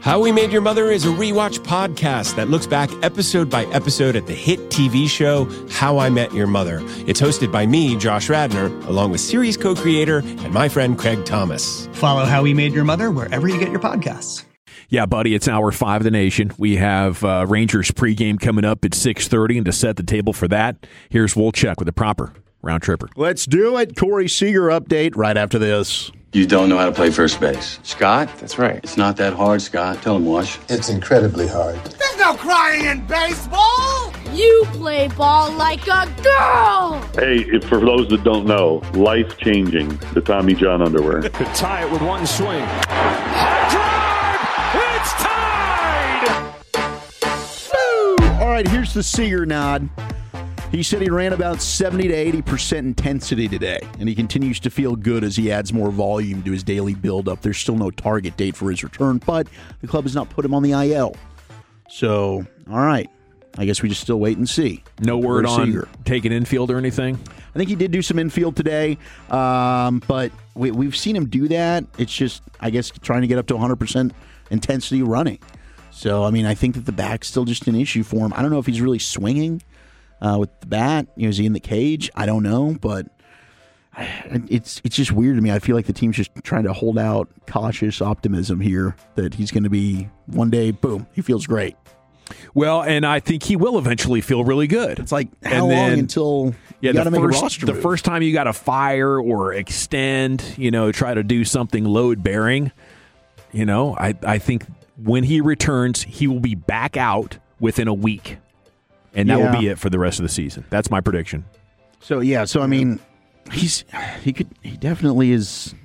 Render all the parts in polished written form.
How We Made Your Mother is a rewatch podcast that looks back episode by episode at the hit TV show How I Met Your Mother. It's hosted by me, Josh Radnor, along with series co-creator and my friend Craig Thomas. Follow How We Made Your Mother wherever you get your podcasts. Yeah, buddy, it's hour 5 of the nation. We have Rangers pregame coming up at 6:30, and to set the table for that, here's Wolchuk with the proper round tripper. Let's do it. Corey Seager update right after this. You don't know how to play first base. Scott, that's right. It's not that hard, Scott. Tell him, Wash. It's incredibly hard. There's no crying in baseball! You play ball like a girl! Hey, for those that don't know, life-changing, the Tommy John underwear. Could tie it with one swing. High drive! It's tied! Woo! All right, here's the Seager nod. He said he ran about 70 to 80% intensity today, and he continues to feel good as he adds more volume to his daily buildup. There's still no target date for his return, but the club has not put him on the IL. So, all right. I guess we just still wait and see. No word on Seager taking infield or anything? I think he did do some infield today, but we've seen him do that. It's just, I guess, trying to get up to 100% intensity running. So, I mean, I think that the back's still just an issue for him. I don't know if he's really swinging with the bat. Is he in the cage? I don't know, but it's just weird to me. I feel like the team's just trying to hold out cautious optimism here that he's going to be one day, boom, he feels great. Well, and I think he will eventually feel really good. It's like, how long until you got to make a roster move? The first time you got to fire or extend, try to do something load-bearing, I think when he returns, he will be back out within a week. And that will be it for the rest of the season. That's my prediction. So I mean, he definitely is.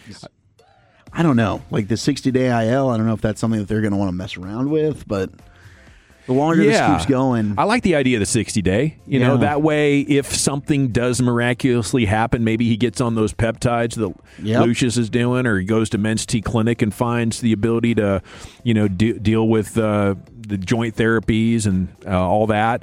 I don't know, like the 60-day IL. I don't know if that's something that they're going to want to mess around with, but the longer this keeps going, I like the idea of the 60-day. That way, if something does miraculously happen, maybe he gets on those peptides that Lucius is doing, or he goes to Men's T Clinic and finds the ability to, deal with the joint therapies and all that.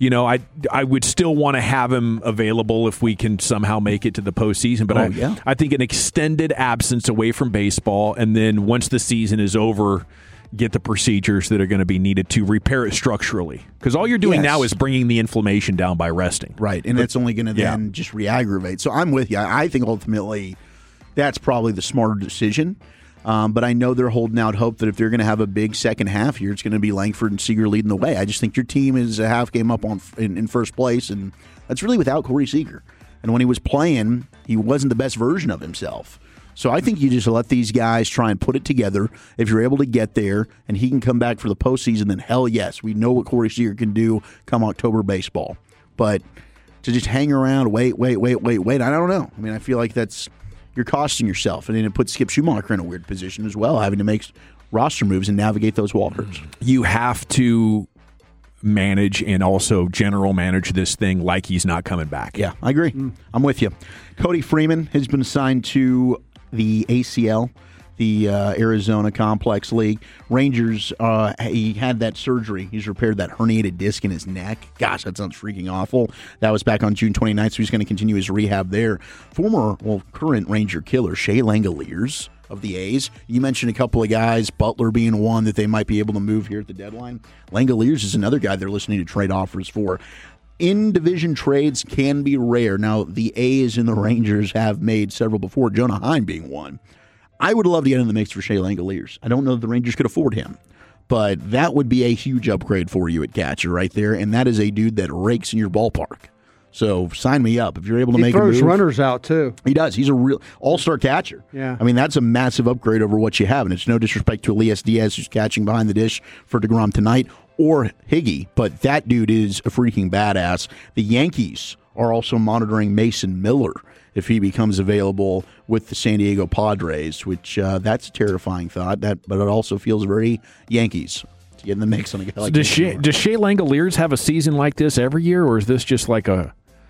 I would still want to have him available if we can somehow make it to the postseason. But I think an extended absence away from baseball, and then once the season is over, get the procedures that are going to be needed to repair it structurally. Because all you're doing now is bringing the inflammation down by resting. Right, and it's only going to then just re-aggravate. So I'm with you. I think ultimately that's probably the smarter decision. But I know they're holding out hope that if they're going to have a big second half here, it's going to be Langford and Seager leading the way. I just think your team is a half game up in first place, and that's really without Corey Seager. And when he was playing, he wasn't the best version of himself. So I think you just let these guys try and put it together. If you're able to get there and he can come back for the postseason, then hell yes, we know what Corey Seager can do come October baseball. But to just hang around, wait, I don't know. I mean, I feel like you're costing yourself. And then it puts Skip Schumacher in a weird position as well, having to make roster moves and navigate those waters. You have to manage and also general manage this thing like he's not coming back. Yeah, I agree. I'm with you. Cody Freeman has been assigned to the ACL, the Arizona Complex League. Rangers, he had that surgery. He's repaired that herniated disc in his neck. Gosh, that sounds freaking awful. That was back on June 29th, so he's going to continue his rehab there. Current Ranger killer, Shea Langoliers of the A's. You mentioned a couple of guys, Butler being one that they might be able to move here at the deadline. Langoliers is another guy they're listening to trade offers for. In-division trades can be rare. Now, the A's and the Rangers have made several before, Jonah Heim being one. I would love to get in the mix for Shea Langoliers. I don't know that the Rangers could afford him, but that would be a huge upgrade for you at catcher right there, and that is a dude that rakes in your ballpark. So sign me up. If you're able to make a move. He throws runners out, too. He does. He's a real all-star catcher. Yeah. I mean, that's a massive upgrade over what you have, and it's no disrespect to Elias Diaz, who's catching behind the dish for DeGrom tonight, or Higgy, but that dude is a freaking badass. The Yankees are also monitoring Mason Miller if he becomes available with the San Diego Padres, which that's a terrifying thought, but it also feels very Yankees to get in the mix on a guy like does Shea Langoliers have a season like this every year, or is this just like an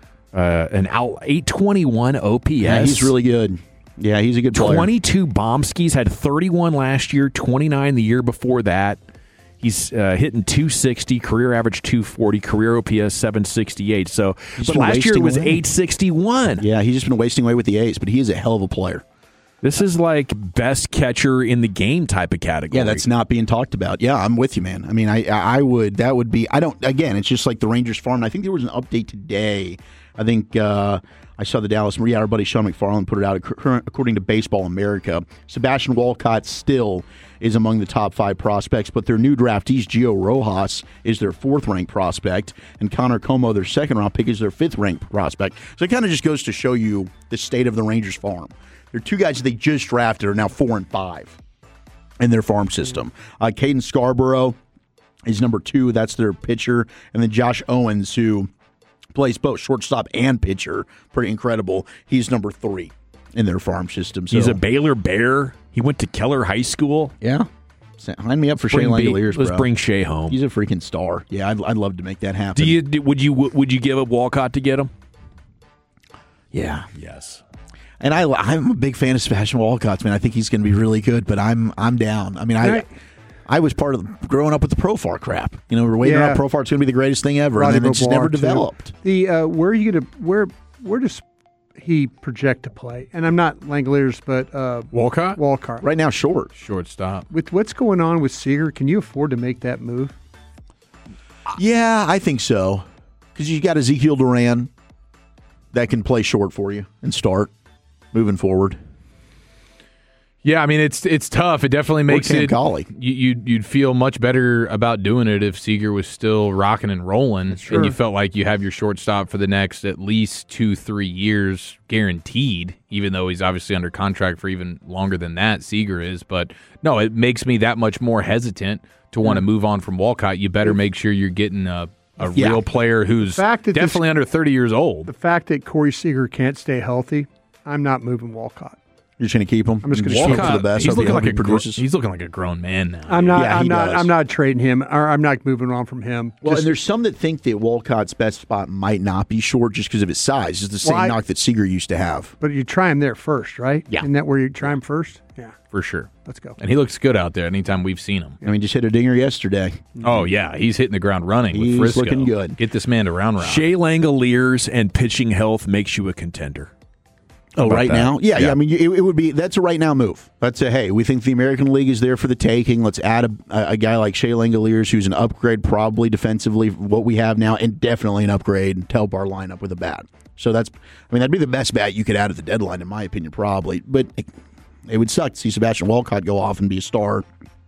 821 OPS? Yeah, he's really good. Yeah, he's a good player. 22 bomb skis, had 31 last year, 29 the year before that. He's hitting 260, career average 240, career OPS 768. But last year it was 861. Yeah, he's just been wasting away with the A's, but he is a hell of a player. This is like best catcher in the game type of category. Yeah, that's not being talked about. Yeah, I'm with you, man. I mean, I would. That would be. I don't. Again, it's just like the Rangers farm. I think there was an update today. I think I saw the Dallas. Yeah, our buddy Sean McFarland put it out. According to Baseball America, Sebastian Walcott still is among the top 5 prospects, but their new draftees, Gio Rojas, is their 4th-ranked prospect, and Connor Como, their 2nd-round pick, is their 5th-ranked prospect. So it kind of just goes to show you the state of the Rangers farm. There are 2 guys that they just drafted are now 4 and 5 in their farm system. Caden Scarborough is number 2. That's their pitcher. And then Josh Owens, who plays both shortstop and pitcher. Pretty incredible. He's number 3 in their farm system. So, he's a Baylor Bear. He went to Keller High School. Yeah. Line me up for Shea Langoliers, Let's bring Shea home. He's a freaking star. Yeah, I'd love to make that happen. Would you give up Walcott to get him? Yeah. Yes. And I'm a big fan of Sebastian Walcott, man. I think he's going to be really good, but I'm down. I mean, I was part of growing up with the Profar crap. You know, we're waiting out Profar's going to be the greatest thing ever, and then it's never developed. Where are you going to where does he project to play? And I'm not Langoliers, but Walcott. Right now, shortstop. With what's going on with Seager, can you afford to make that move? Yeah, I think so. Because you got Ezekiel Duran that can play short for you and start moving forward. Yeah, I mean it's tough. It definitely makes it. You'd feel much better about doing it if Seager was still rocking and rolling, and you felt like you have your shortstop for the next at least 2-3 years guaranteed. Even though he's obviously under contract for even longer than that, Seager is. But no, it makes me that much more hesitant to want to move on from Walcott. You better make sure you're getting a real player who's definitely under 30 years old. The fact that Corey Seager can't stay healthy, I'm not moving Walcott. You're just going to keep him. I'm just going to hope for the best. He's looking like a grown man now. I'm not trading him, or I'm not moving on from him. Well, and there's some that think that Walcott's best spot might not be short just because of his size. It's the same knock that Seager used to have. But you try him there first, right? Yeah. Isn't that where you try him first? Yeah. For sure. Let's go. And he looks good out there anytime we've seen him. I mean, just hit a dinger yesterday. Oh, yeah. He's hitting the ground running with Frisco. He's looking good. Get this man to round. Shea Langoliers and pitching health makes you a contender. Oh, right now? Yeah. I mean, it would be, that's a right now move. That's hey, we think the American League is there for the taking. Let's add a guy like Shea Langoliers, who's an upgrade probably defensively, what we have now, and definitely an upgrade to help our lineup with a bat. So that'd be the best bat you could add at the deadline, in my opinion, probably. But it would suck to see Sebastian Walcott go off and be a star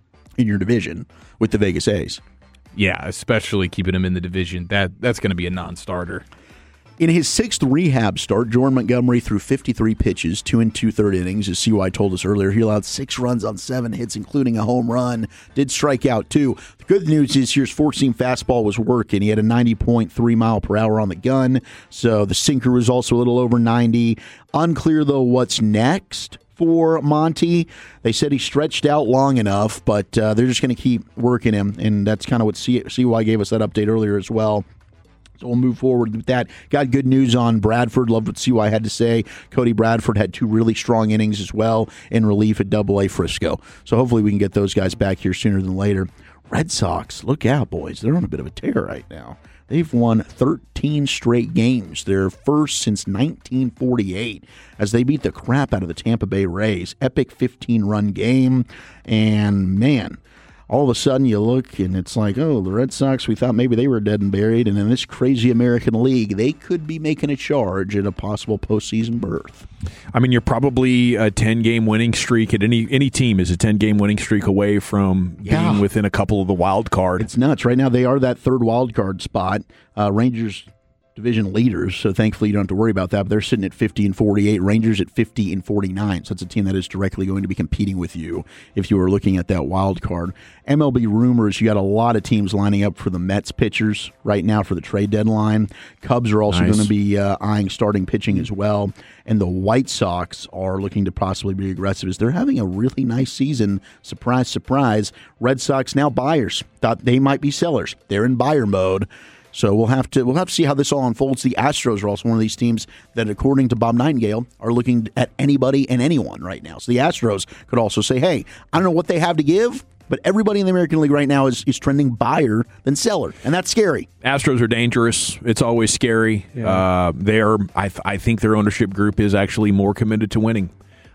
in your division with the Vegas A's. Yeah, especially keeping him in the division. That's going to be a non-starter. In his 6th rehab start, Jordan Montgomery threw 53 pitches, 2 2/3 innings. As CY told us earlier, he allowed 6 runs on 7 hits, including a home run. Did strike out 2. The good news is his 4-seam fastball was working. He had a 90.3 mile per hour on the gun, so the sinker was also a little over 90. Unclear, though, what's next for Monty. They said he stretched out long enough, but they're just going to keep working him, and that's kind of what CY gave us that update earlier as well. So we'll move forward with that. Got good news on Bradford. Loved what CY had to say. Cody Bradford had 2 really strong innings as well in relief at AA Frisco. So hopefully we can get those guys back here sooner than later. Red Sox, look out, boys. They're on a bit of a tear right now. They've won 13 straight games. Their first since 1948 as they beat the crap out of the Tampa Bay Rays. Epic 15-run game. And, man, all of a sudden you look and it's like, oh, the Red Sox, we thought maybe they were dead and buried. And in this crazy American League, they could be making a charge at a possible postseason berth. I mean, you're probably a 10-game winning streak at any team is a 10-game winning streak away from being within a couple of the wild card. It's nuts. Right now they are that 3rd wild card spot. Rangers division leaders, so thankfully you don't have to worry about that. But they're sitting at 50-48. Rangers at 50-49. So it's a team that is directly going to be competing with you if you were looking at that wild card. MLB rumors, you got a lot of teams lining up for the Mets pitchers right now for the trade deadline. Cubs are also going to be eyeing starting pitching as well. And the White Sox are looking to possibly be aggressive as they're having a really nice season. Surprise, surprise. Red Sox now buyers. Thought they might be sellers. They're in buyer mode. So we'll have to see how this all unfolds. The Astros are also one of these teams that, according to Bob Nightingale, are looking at anybody and anyone right now. So the Astros could also say, hey, I don't know what they have to give, but everybody in the American League right now is trending buyer than seller, and that's scary. Astros are dangerous. It's always scary. Yeah. I think their ownership group is actually more committed to winning.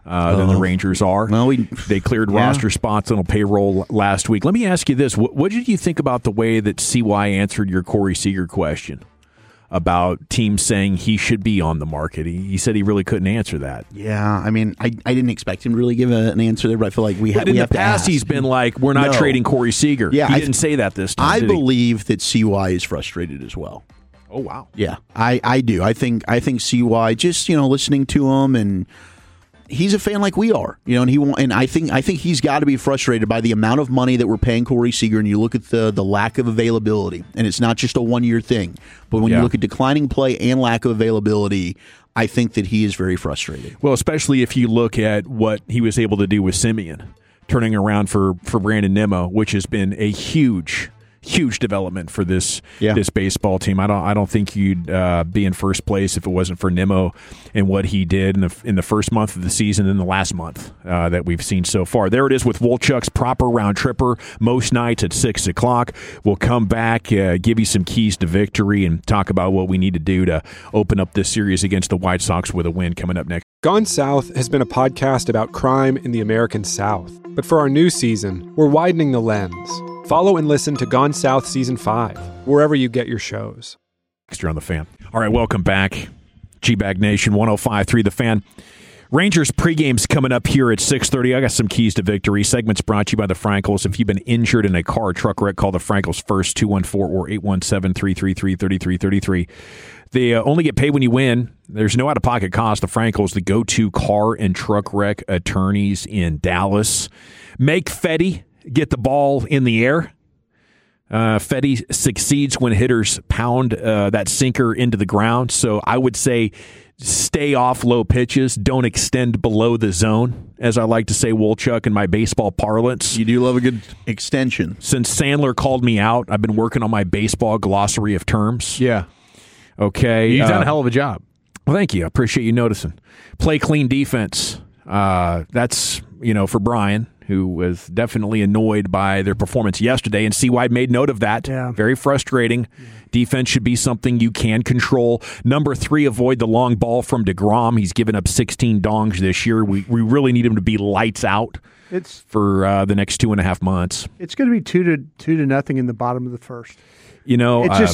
than the Rangers are. Well, they cleared roster spots on a payroll last week. Let me ask you this. What did you think about the way that CY answered your Corey Seager question about teams saying he should be on the market? He said he really couldn't answer that. Yeah, I mean, I didn't expect him to really give an answer there, but I feel like we have in to the past, he's been like, we're not trading Corey Seager. Yeah, he didn't say that this time, I believe that CY is frustrated as well. Oh, wow. Yeah, I do. I think CY, just, listening to him, and he's a fan like we are, and I think he's got to be frustrated by the amount of money that we're paying Corey Seager, and you look at the lack of availability, and it's not just a one-year thing, but when you look at declining play and lack of availability, I think that he is very frustrated. Well, especially if you look at what he was able to do with Semien, turning around for Brandon Nimmo, which has been a huge development for this baseball team. I don't think you'd be in first place if it wasn't for Nimmo and what he did in the first month of the season and the last month that we've seen so far. There it is with Wolchuk's proper round tripper most nights at 6 o'clock. We'll come back, give you some keys to victory, and talk about what we need to do to open up this series against the White Sox with a win coming up next. Gone South has been a podcast about crime in the American South. But for our new season, we're widening the lens. Follow and listen to Gone South Season 5, wherever you get your shows. Extra on The Fan. All right, welcome back. G-Bag Nation, 105.3 The Fan. Rangers pregame's coming up here at 6:30. I got some keys to victory. Segment's brought to you by the Frankels. If you've been injured in a car or truck wreck, call the Frankels first, 214 or 817-333-3333. They only get paid when you win. There's no out-of-pocket cost. The Frankels, the go-to car and truck wreck attorneys in Dallas. Make Fetty get the ball in the air. Fetty succeeds when hitters pound that sinker into the ground. So I would say stay off low pitches. Don't extend below the zone, as I like to say, Wolchuk, in my baseball parlance. You do love a good extension. Since Sandler called me out, I've been working on my baseball glossary of terms. Yeah. Okay. You've done a hell of a job. Well, thank you. I appreciate you noticing. Play clean defense. That's, for Brian, who was definitely annoyed by their performance yesterday, and CY made note of that. Yeah. Very frustrating. Yeah. Defense should be something you can control. Number 3, avoid the long ball from DeGrom. He's given up 16 dongs this year. We really need him to be lights out for the next 2.5 months. It's going to be 2-0 in the bottom of the first. I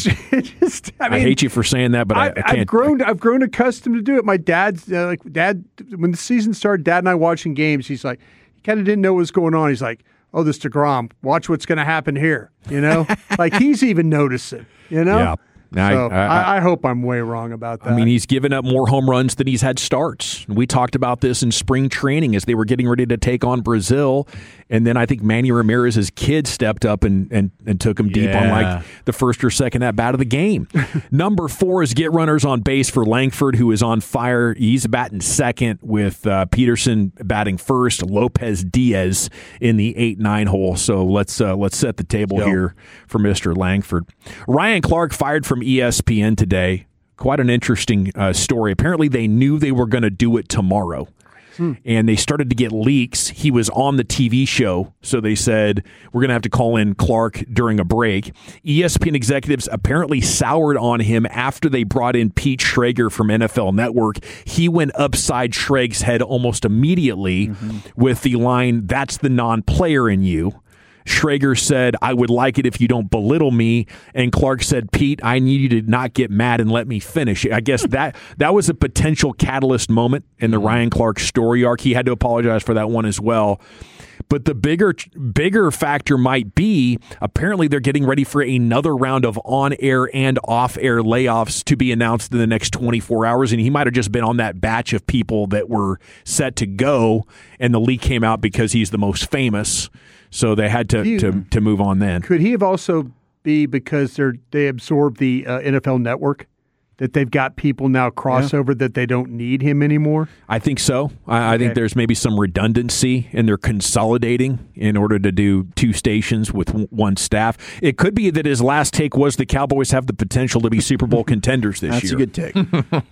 hate you for saying that, but I can't. I've grown accustomed to do it. My dad's Dad, when the season started, Dad and I watching games, he's like, he kind of didn't know what was going on. He's like, oh, this DeGrom, watch what's going to happen here. Like he's even noticing, Yeah. So I hope I'm way wrong about that. I mean, he's given up more home runs than he's had starts. We talked about this in spring training as they were getting ready to take on Brazil. And then I think Manny Ramirez's kid stepped up and took him deep on like the first or second at bat of the game. Number 4 is get runners on base for Langford, who is on fire. He's batting second with Peterson batting first, Lopez Diaz in the 8-9 hole. So let's set the table here for Mr. Langford. Ryan Clark fired from ESPN today. Quite an interesting story. Apparently they knew they were going to do it tomorrow. And they started to get leaks. He was on the TV show, so they said, we're going to have to call in Clark during a break. ESPN executives apparently soured on him after they brought in Pete Schrager from NFL Network. He went upside Schrager's head almost immediately with the line, that's the non-player in you. Schrager said, I would like it if you don't belittle me. And Clark said, Pete, I need you to not get mad and let me finish. I guess that was a potential catalyst moment in the Ryan Clark story arc. He had to apologize for that one as well. But the bigger factor might be, apparently they're getting ready for another round of on-air and off-air layoffs to be announced in the next 24 hours. And he might have just been on that batch of people that were set to go, and the leak came out because he's the most famous. So they had to move on then. Could he have also be because they absorbed the NFL Network, that they've got people now crossover that they don't need him anymore? I think so. I think there's maybe some redundancy, and they're consolidating in order to do 2 stations with one staff. It could be that his last take was the Cowboys have the potential to be Super Bowl contenders this year. That's a good take.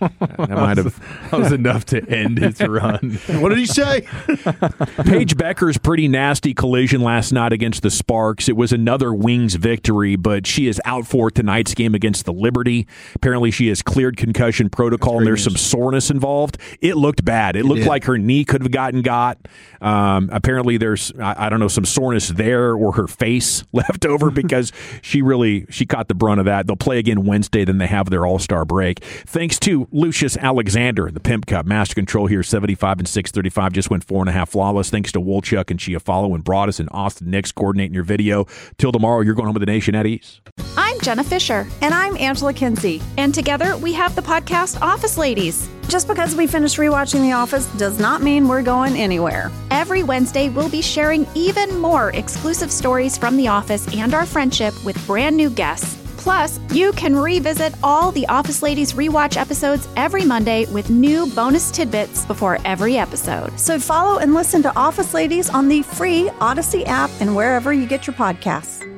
That was enough to end his run. What did he say? Paige Becker's pretty nasty collision last night against the Sparks. It was another Wings victory, but she is out for tonight's game against the Liberty. Apparently she has is cleared concussion protocol, and there's some soreness involved. It looked bad. It looked like her knee could have gotten got. Apparently, there's I don't know, some soreness there, or her face left over because she caught the brunt of that. They'll play again Wednesday. Then they have their All-Star break. Thanks to Lucius Alexander, the Pimp Cup Master Control here, 75 and 635, just went 4.5 flawless. Thanks to Wolchuk and Chiafalo and Broadus and Austin Nix coordinating your video. Till tomorrow, you're going home with the nation at ease. I'm Jenna Fisher. And I'm Angela Kinsey. And together, we have the podcast Office Ladies. Just because we finished rewatching The Office does not mean we're going anywhere. Every Wednesday, we'll be sharing even more exclusive stories from The Office and our friendship with brand new guests. Plus, you can revisit all the Office Ladies rewatch episodes every Monday with new bonus tidbits before every episode. So follow and listen to Office Ladies on the free Odyssey app and wherever you get your podcasts.